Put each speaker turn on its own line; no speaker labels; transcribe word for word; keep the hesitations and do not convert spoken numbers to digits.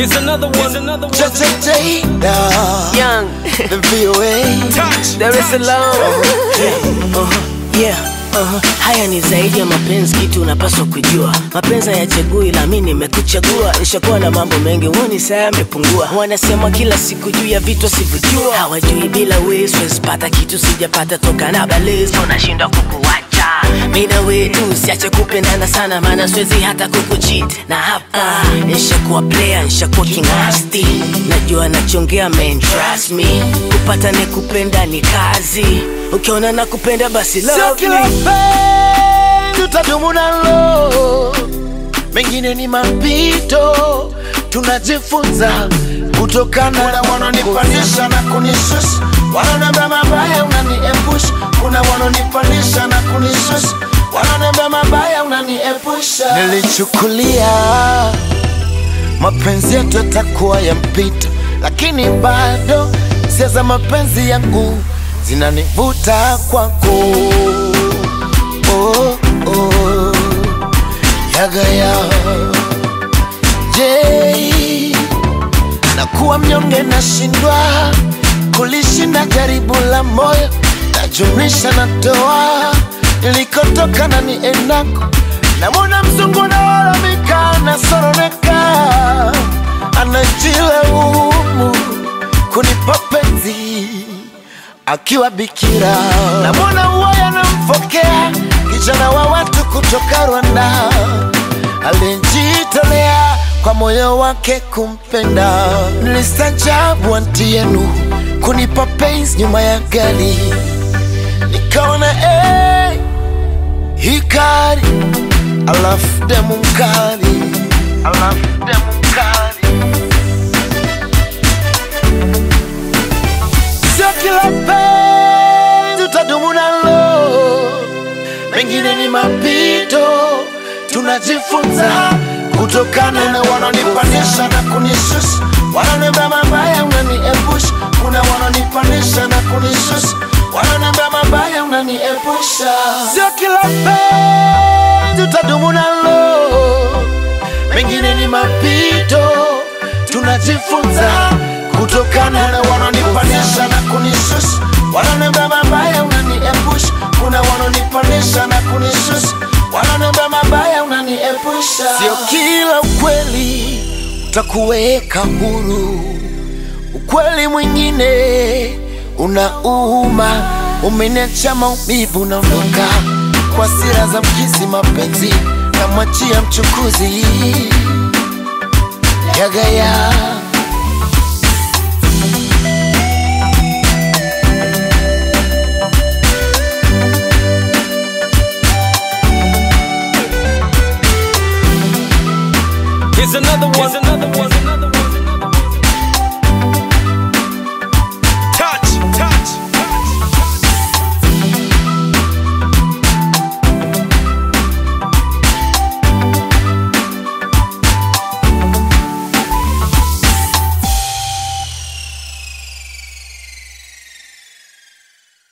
Here's another one. Here's another one.
Just a day now.
Young.
The V O A.
Touch.
There is alone. Uh-huh. Uh-huh. Yeah. Uh-huh. Haya ni zaidi ya mapenzi, kitu unapaswa kujua. Mapenzi hayachagui, ila mimi nimekuchagua. Nishakuwa na mambo mengi, uoni saa yamepungua. Wanasema kila siku juu ya vitu sivijua. Hawajui bila wewe siwezi pata kitu sijapata toka na balezo. Unashindwa kukuacha mina wetu, siache kupendana sana, maana siwezi hata kukucheat. Na hapa nishakuwa player, nishakuwa king nasty. Najua nachongea man, trust me. Kupata ni kupenda ni kazi. Ukiona na kupenda basi love me.
Tutadumu nalo, mengine ni mapito, tunajifunza kutokana. Kuna wananipandisha na kunishusha, wananiambia mabaya unaniepusha. Kuna wananipandisha na kunishusha, wananiambia mabaya unaniepusha. Nilichukulia mapenzi yetu yatakuwa ya mpito, lakini bado hisia za mapenzi yangu zinanivuta kwako. Oh, oh, yaga ya Jay, na kuwa mnyonge na shindwa kulishinda jaribu la moyo, najumlisha na toa nilikotoka na ni enako. Na mwana mzungu na wala mika na soroneka, anajile umu kunipa penzi akiwa bikira. Na mwana uwaya na mfokea kijana wa watu kutoka Rwanda, alijitolea kwa moyo wake kumpenda. Nilistajabu anti yenu kunipa penzi nyuma ya gari, nikaona eh, hikari alafu demu mkali, alafu demu mkali. Sio kila penzi utadumu nalo, mengine ni mapito, tunajifunza kutokana. Na wananipandisha na kunishusha, wananiambia mabaya unaniepusha. Kuna wananipandisha na kunishusha, wananiambia mabaya unaniepusha. Sio kila penzi utadumu nalo, mengine ni mapito, tunajifunza kutokana. Na wananipandisha na kunishusha, wananiambia mabaya unaniepusha. Kuna wananipandisha na kunishusha, wananiambia mabaya unaniepusha. Sio kila ukweli utakuweka huru, ukweli mwingine unauma. Umeniacha maumivu, naondoka kwa sira za mkizi mapenzi, namwachia mchukuzi. Yaga ya